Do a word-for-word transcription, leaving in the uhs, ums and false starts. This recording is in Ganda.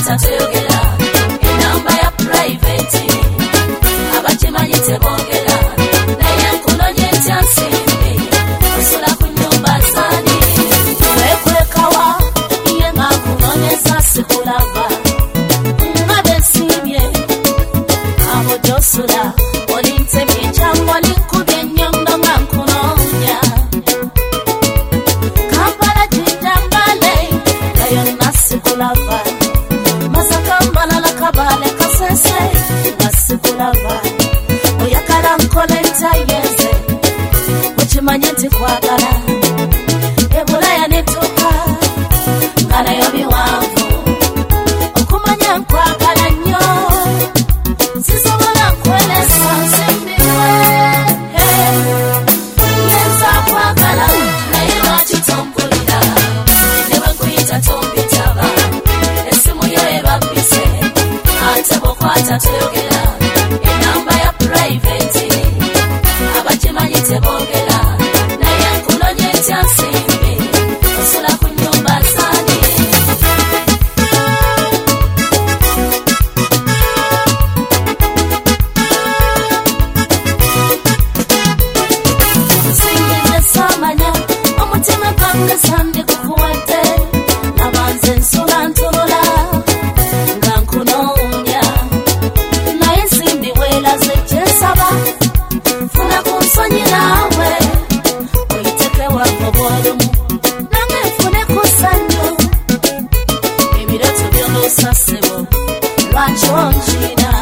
kwata tuyogera enamba ya private abakimanyi tebogera naye nkunonye ntya nsimbi osula ku nyumba zani wekwekawa iye nga nkunonyeza sikulava nga bensibye abo gyosula olintemye cyangwa linkubye ennyondo nga nkunonya Kampala Jindambale kayonna sikulava Masaka Mbalala Kabale Kasese nga sikulava oyagala nkole ntayeze ukimanye nti kwagala ebulaya netuuka nga nayo biwanvu okumanya nkwagala nnyo sisobola nkwelesa nsimbiwe nyenza kwagala naye lwaki tompulira ne bwe nkuyita tompitaba essimu yo ebabbise ate bw'okwata tuyogera enamba ya private abakimanyi tebogera naye nkunonye ntya nsimbi osula ku nyumba zani Singing samanya omutima gwange sandi kukuwadde nabanze nsula ntunula nga nkunoonya naye nsimbi weelaze kyensaba funa ku nsonyi naawe oyiteke wange obwolumu nange nfune ku ssanyu ebireto by'oluusa ssebo lwaki onkiina